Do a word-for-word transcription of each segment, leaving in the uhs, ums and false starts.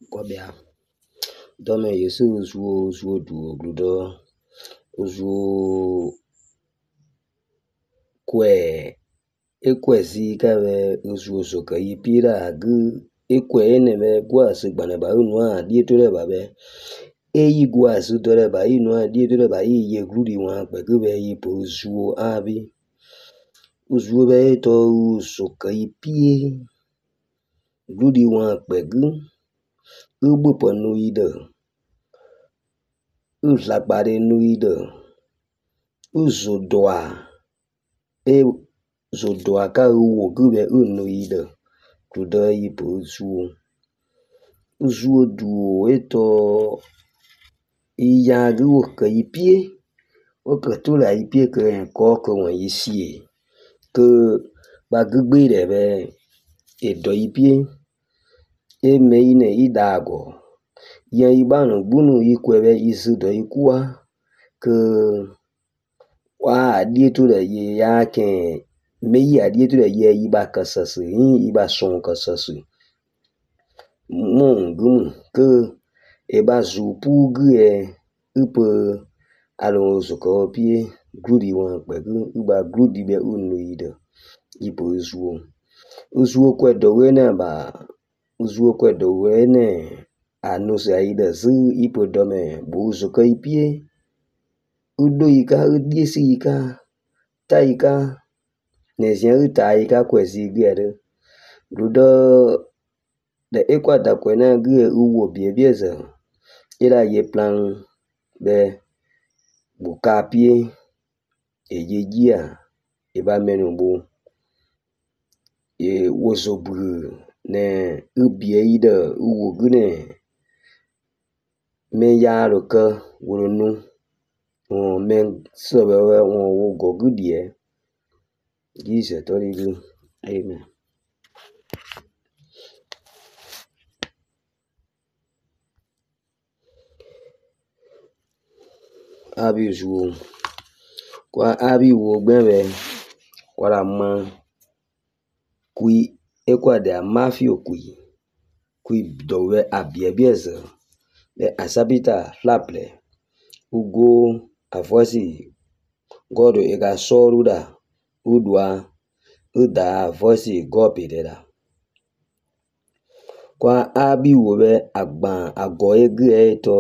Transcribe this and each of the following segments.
Kobia. Dome yesu uzuo uzuo du ogludo. Uzuo kwe ekwezi kawe uzuo soka yipira gu ekwe eneme gwasi gbaneba unwa dietore babe. Eyi gwasi dore ba inwa dietore ba iye gludi wa kwegube yipo uzuo abi. Uzuo be to soka yipie. Gludi wa kwegu. Ubupo nuide. Uzlagbare nuide. Uzodoa. E zodoa ka uwo gube unuide. Kludo yipo uzuo. Uzuo duo eto iyagu ka yipie. Oka tula yipie ke koko wan yisie. Ke bagugbe rebe edo yipie. Eme ine idago. Yan ibanu bunu yikwebe izudo yikuwa. Ke wa adieture ye yake. Meyi adieture ye iba kasasi. Iba son kasasi. Mon gumu ke eba zupu gue upe alon zoko pie gludi wan kwegu uba gludi be unuide. Ipo uzuo. Uzuo kwe dowene ba. Uzuo kwe dowene anuse aida zi ipo dome bu zoko ipie. Udo yika udiesi yika. Ta yika. Nezien uta yika kwezi gere. Gludo de ekwa da kwena gue uwo biebieze. Ila ye plan be bukapie. Eje jia. Eba menumbu. Ye wozobu ne ubie ide uwo gune. Men ya roke wurunu. Men sobewe won wogo gudie. Gise torigu. Amen. Abi uzuo. Kwa abi wo gbenwe. Kwa la man. Kui ekwa de amafio kui. Kui dowe abiebieze. Le asabita flaple. Ugo avosi. Godo ega soruda. Udwa. Uda avosi gopideda. Kwa abi wobe agban agoye gue eto.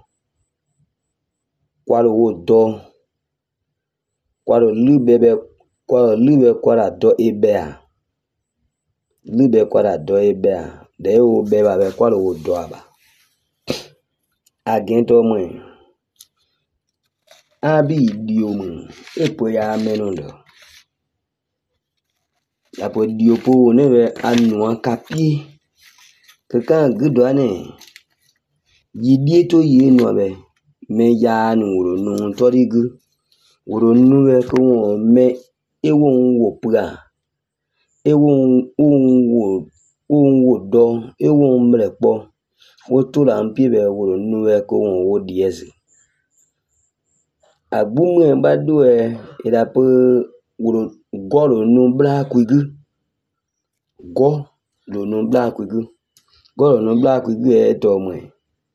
Kwa lo wo do. Kwa lo libebe. Kwa lo libe kwa la do ebea. Libe kwa la do ebea. De wo beba be kwa lo wo do aba. Agento mwen. Abi idiomu. Epo ya menondo. Apo diopo newe anuan kapie. Kekan gudwane. Yidieto ye nwabe. Me ya anu uronu torigu. Uronu we kwa me ewo nwo pga. Ewo nwo nwo do. Ewo mrekpo. Wotura mpibe uronu we kwa wo diezi. Agbumu mbadwe idapo uro goro nu bla kwigu. Go lo nu bla kwigu. Goro nu bla kwigu eto mwen.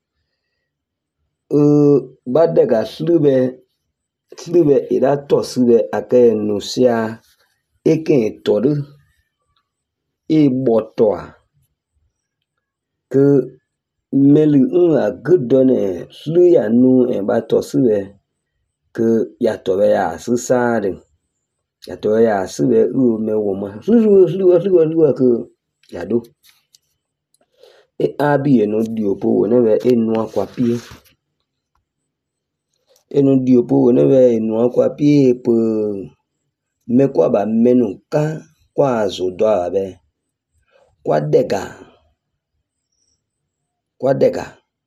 Uh, badega slube slube ida to slube ake nusia eke todu e botoa ke melu un agudone slu ya nu en ba to slube ke ya tobe ya susare ya tobe ya slube u me woma slu slu slu slu ke ya do e abi eno diopo newe enu akwa pie. Enu diopo newe enu akwa pie pe me kwa ba menu ka kwa zodo abe kwa dega kwa dega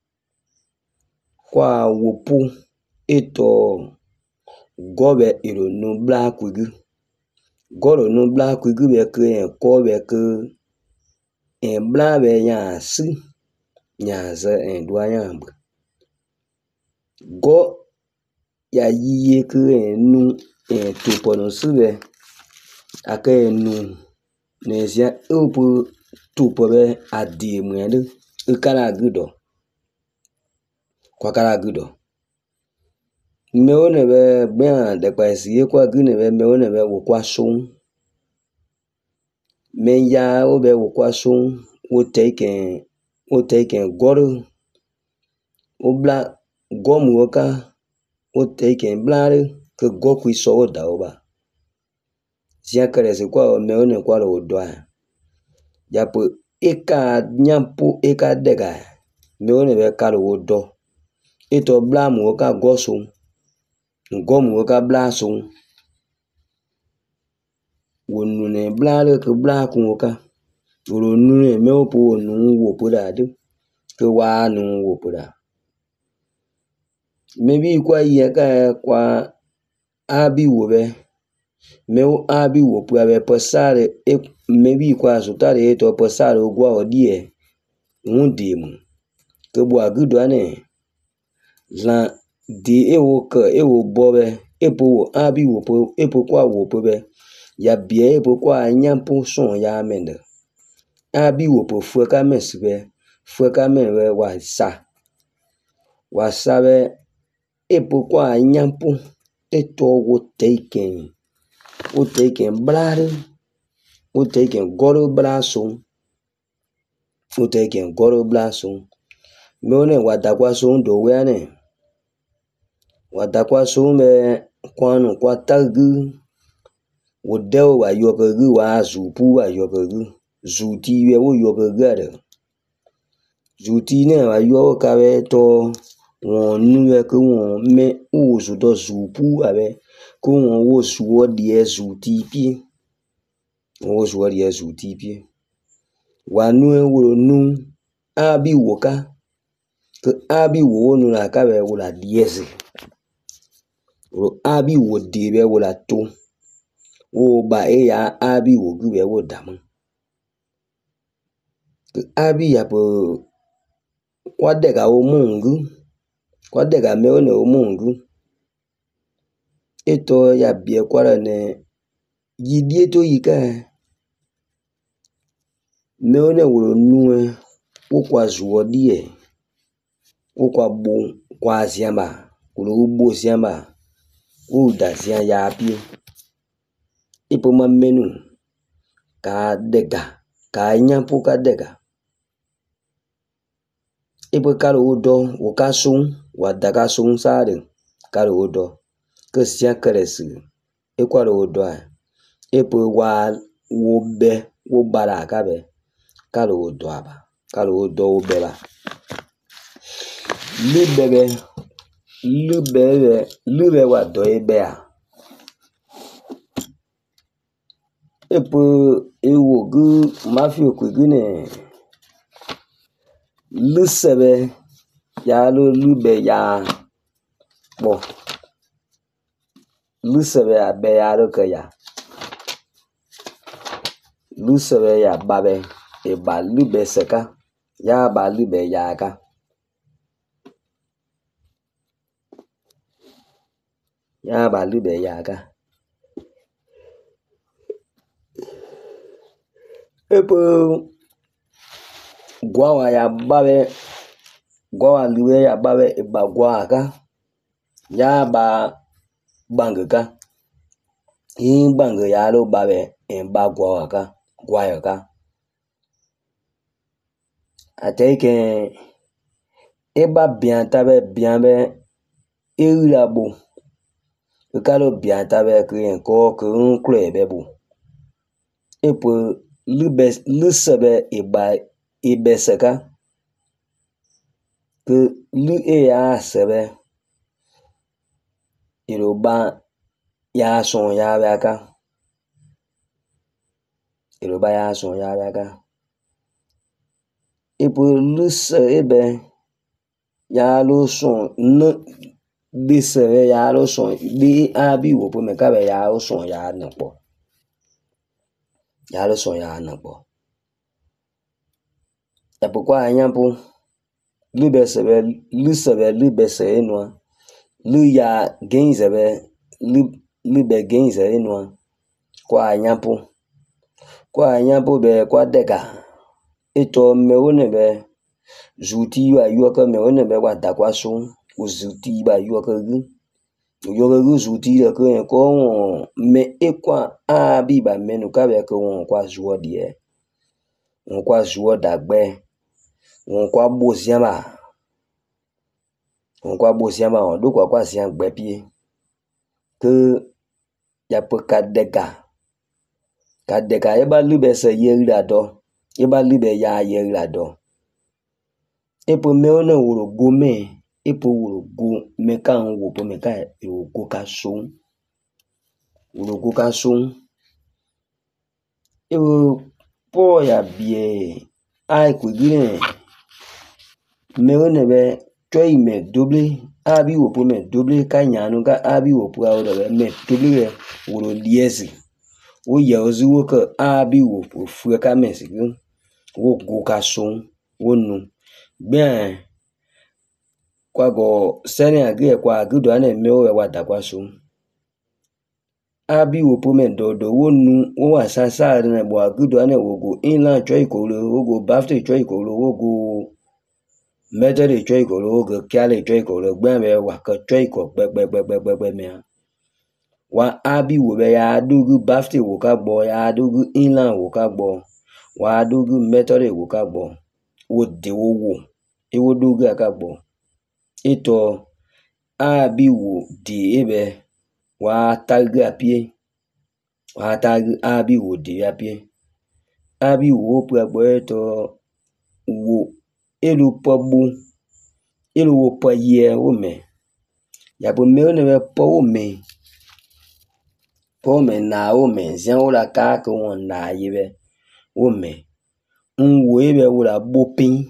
kwa wopu eto gobe ironu bla kwigu. Goro nu bla kwigu be ke en ko be ke en bla be nya si nya ze en dwa nya mbu. Go ya yiye ke enu en tupono sube ake enu nezia upu tupobe adi mwende ikala gudo kwa kala gudo meone be ben de kwasi kwa gune be meone be wo kwa sun menya o be wo kwa sun wo taken wo taken goru o bla gomu oka o taken blare ke goku so da oba sia kare se kwa meone kwa ro doa ya po eka nyampo eka dega meone be kalo wo do ito bla mu oka gosun ngomu oka bla sun wonune blare ke bla kun oka oro nune me opo nu wo poda de ke wa nu wo poda maybe kwa ye ka kwa abi wo be me o abi wo po be pasare e maybe kwa sutare eto pasare ogwa odie ngundi mu ke bo agudo ane la di e wo ka e wo bobe e po wo abi wo po e po kwa wo po be ya bie e po kwa nyampo son ya mende abi wo po fu ka mesbe fu ka menwe wa sa wa sabe e po kwa nyampo e to wo taken wo taken blare wo taken goro blaso wo taken goro blaso mone wa dakwa so ndo we ane wa dakwa so me kwanu kwa tagu wo del wa yogagu wa zupu wa yogagu zuti we wo yogagu ade zuti ne wa yo ka be to won nu e ko won me wo zo do zupu abe ko won wo suwo die zuti pi wo suwo die zuti pi wa nu e wo nu abi wo ka ke abi wo nu la ka be wo la diese wo abi wo de be wo la to wo ba e ya abi wo gu be wo damu ke abi ya po kwa dega o mungu kwa dega me o ne o mungu eto ya bie kwara ne yidie to yika me o ne wo nu e wo kwa zuo die wo kwa bo kwa ziamba wo bo ziamba wo da zia ya pie ipo ma menu ka dega ka nyampo ka dega ipo kalo udo wo ka sun wa daga sun sare kalo udo ke sia kresi e kwalo udo a ipo wa wo be wo bara ka be kalo udo aba kalo udo wo be ba libebe libebe libe wa do ebe a epo ewo gu mafi okugu ne lusebe ya lo lube ya bo lusebe abe ya lo ke ya lusebe ya babe e ba lube seka ya ba lube ya ka ya ba lube ya ka epo gwa ya babe gwa lube ya babe e ba gwa ka ya ba bangka in bang ya lo babe en ba gwa ka gwa ya ka ateke e ba bien tabe bien be e la bo e ka lo bien tabe ke en ko ke un kle be bo e po lube lusebe e ba e beseka ke lu e ya sebe iroba ya son ya baka iroba ya son ya baka ipo luse ebe ya lo son no disere ya lo son bi abi wo po me ka be ya lo son ya napo ya lo son ya napo epo kwa anyampo lube sebe lusebe lube se enwa lu ya genzebe lube genze enwa kwa anyampo kwa anyampo be kwa dega ito me wone be Zuti ba yo ke me one be wa da kwa so. O zuti ba yo ke gu. Yo ke gu zuti le ke ko me e kwa a bi ba me nu ka be ke won kwa zuo die. Won kwa zuo dagbe. Won kwa bo sian ba. Won kwa bo sian ba on do kwa kwa sian gbe pie. Ke ya pe ka dega. Ka dega e ba lu be se ye ri do. E ba lu be ya ye ri do. E po me one wuro go me. E po wuro go me ka on wo po me ka e wo go ka so. Wuro go ka so. E wo po ya bie. Ai ku gire. Me one be choi me double. Abi wo po me double ka nyanu ka abi wo po a wo be me double wuro liezi. Wo ye ozu wo ke abi wo po fu ka me si wo go ka so wo nu. Bien kwa go sene agi kwa agudo ane me o wa da kwa so. Abi wo po me dodo wo nu wo wa sa sa ne bo agudo ane wo go inland choi ko lo wo go bafte choi ko lo wo go method choi ko lo wo go kyale choi ko lo gbe me wa ka choi ko gbe gbe gbe gbe gbe gbe me wa abi wo be ya dugu bafte wo ka gbo ya dugu inland wo ka gbo wa dugu method wo ka gbo wo de wo wo e wo dugu aka gbo ito abi wo di ebe wa tagi apie wa tagi abi wo di apie abi wo pu agbo eto wo elu pobu elu wo po ye wo me ya bo me one be po wo me po me na wo me zian wo la ka ko won na ye be wo me nwo ebe wo la bopin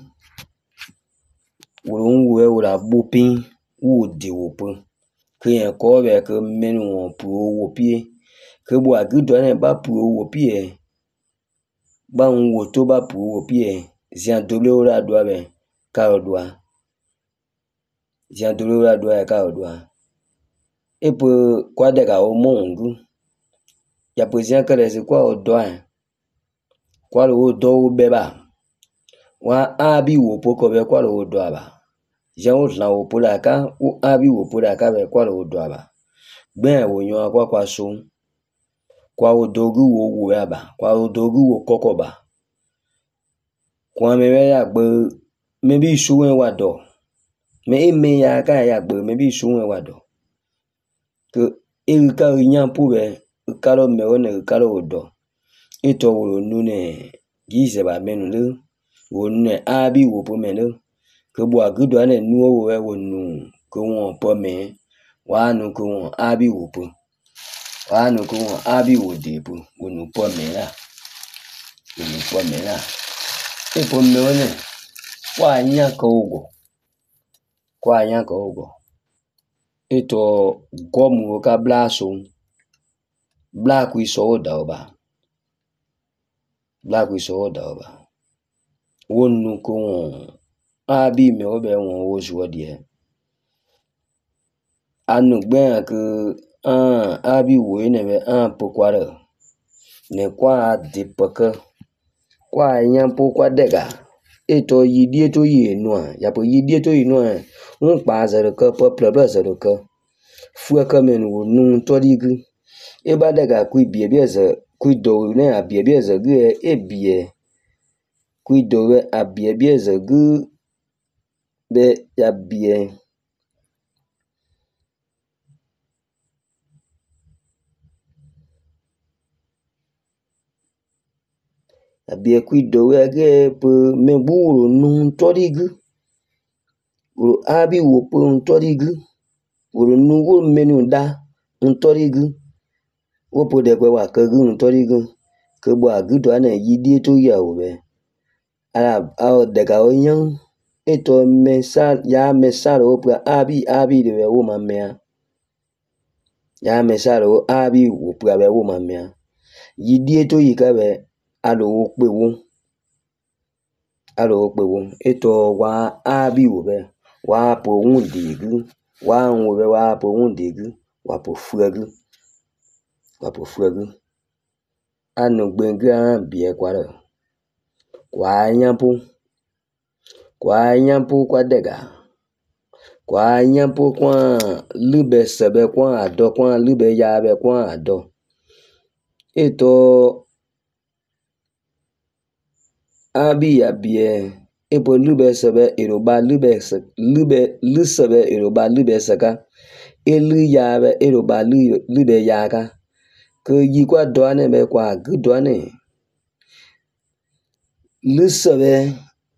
wo nwo e wo la bopin wo di wo po ke ko be ke menu won pu wo pie ke bo agudo ne ba pu wo pie ba nwo to ba pu wo pie zian doble wo la do be ka odwa zian doble wo la do ka odwa e po kwa de ka o mo ngu ya po zian ka le se kwa odwa kwa lo do wo be ba wa abi wo po ko be kwa lo do ba zian wo la wo po la ka wo abi wo po la ka be kwa lo do ba gbe wo yan kwa kwa so kwa o dogu wo wo ya ba kwa o dogu wo koko ba kwa me be ya gbe me bi su wen wa do me e me ya ka ya gbe me bi su wen wa do ke e ka yan pu be ka lo me one ka lo do ito wo nu ne gi se ba me nu le wo ne abi wo po me le ke bo agudo ane nu wo we wo nu ko won po me wa nu ko won abi wo po wa nu ko won abi wo de po wo nu po me la wo nu po me la e po me one kwa nya ko ugo kwa nya ko ugo ito gomu ka bla so bla ku so da oba bla ku so da oba wo nu ko won abi me obe won wo zo die anu gbe ke an abi wo ne be an po kwa re ne kwa de peke kwa yan po kwa dega eto yidie to yi nu a ya po yidie to yi nu a un pa zero ke po problem zero ke fu ke men wo nu to digu e ba dega ku bie bie ze ku do ne a bie bie ze ge e bie ku do we a bie bie ze gu be ya bie abie ku do we ge po me bu nu to digu wo abi wo po to digu wo nu wo menu da to digu wo po de pe wa ke gu to digu ke bo agudo ane yidie to ya wo be ala a de ka o yan eto mesa ya mesa ro po abi abi de we wo ma me ya mesa ro abi wo po be wo ma me yidie to yi ka be alo wo pe wo alo wo pe wo eto wa abi wo be wa po un digu wa un be wa po un digu wa po fuegu wa po fuegu anu gbengu an bie kwa re kwa yan po kwa nyampo kwa dega kwa nyampo kwa lube sebe kwa ado kwa lube yabe kwa ado eto abi yabie ebo lube sebe eroba lube lube lusebe eroba lube saka elu yabe eroba lube yaga ke yikwa doane be kwa gudwane lusebe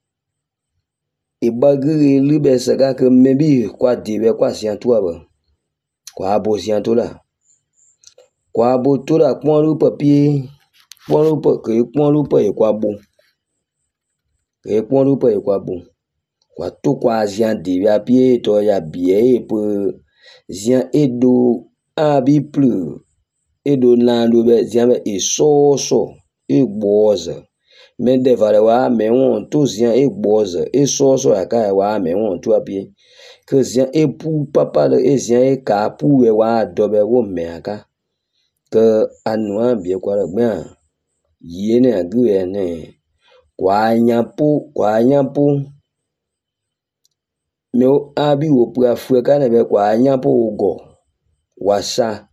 ibagi lube saka ke mebi kwa dibe kwa siantua ba kwa abo siantola kwa abo tola kwa lupa pie kwa lupa ke kwa lupa e kwa bo ke kwa lupa e kwa bo kwa to kwa zian dibe pie to ya bie pe zian edo abi plu edo lando be zian be e so so e boza men de vale wa me won to zian e boza e so so aka wa me won to apie ke zian e pu papa le e zian e ka pu we wa do be wo me aka ke anu ambie kwa le gba ye ne agu e ne kwa nyampo kwa nyampo me abi wo pu afu ka ne be kwa nyampo go wasa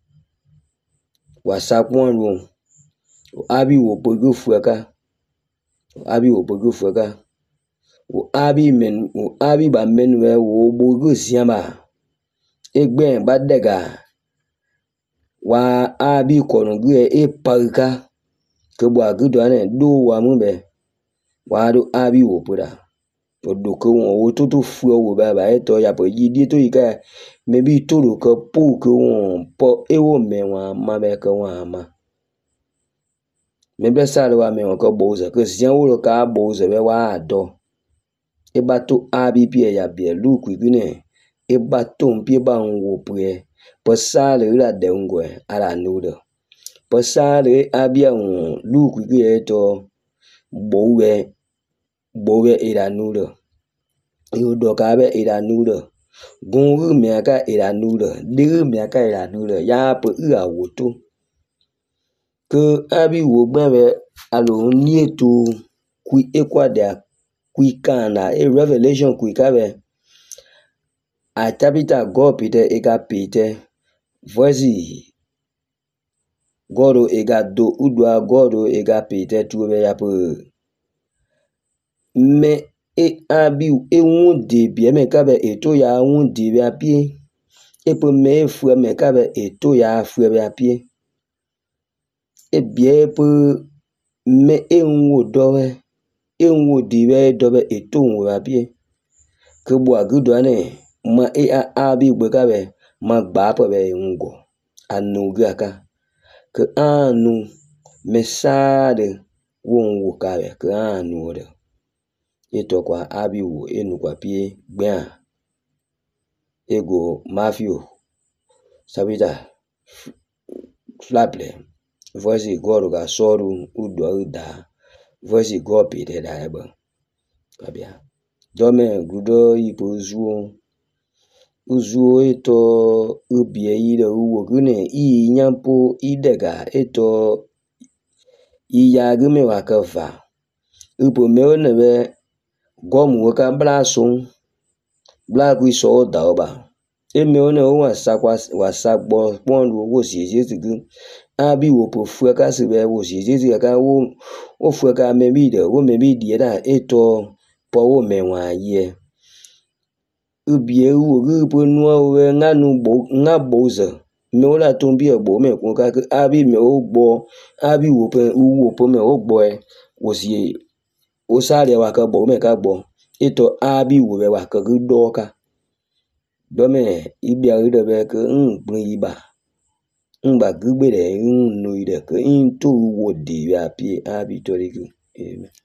wasa kwon ru abi wo pu go fu ka abi wo pu go fu ka wo abi men wo abi ba men we wo bo go siama egbe ba dega wa abi kono gue e parka ke bo agudo ane do wa mu be wa do abi wo pura odo ko won wo to to fu wo ba ba e to ya po yidi to ika maybe to ro ko pu ko won po e wo me wa ma be ko wa ma me be sa lo wa me won ko bo ze ke sian wo lo ka bo ze be wa do e ba to abi pie ya bie lu ku gune e ba to mpie ba wo pue pasale la de ngwe ala nudo pasale abia un lu ku ge to bowe bowe ira nudo yo do ka be ira nudo gun me aka ira nudo de me aka ira nudo ya po u a wo to ke abi wo gba be alo ni eto ku ekwa da ku kana e revelation ku ka be atabita go pite ega pite voici goro ega do udwa goro ega pite tuwe ya po me e abi e won de bi me ka be eto ya won de bi apie e po me fu me ka be eto ya fu bi apie e bie po me e won do we e won de be do be eto won apie ke bo agudo ane ma e abi gbe ka be ma gba po be ngo anu gaka ke anu mesade won wo ka be ke anu de eto kwa abi wo enu kwa pie gba ego mafio sabita flaple voici goro ga soru udo da voici gopi de da eba kabia dome gudo ipo zuo uzuo eto ubie ire uwo gune i nyampo idega eto iya gume wakafa upo meone be gomu waka blasun black we so da oba e meone o wa sakwa wa sagbo ponu wo si jesu abi wo po fu ka se be wo si jesu ka wo o fu ka me bi de wo me bi die da eto po wo me wa ye ubie wo gu po nu o we nganu bo ngaboza me o la ton bi egbo me kun ka abi me o gbo abi wo pe wo po me o gbo e wo si o sare wa ka gbo me ka gbo eto abi wo be wa ka gu do ka do me ibi a ide be ke ngbun iba ngba gbe de nu ide ke in to wo de ya pi abi tori ku amen.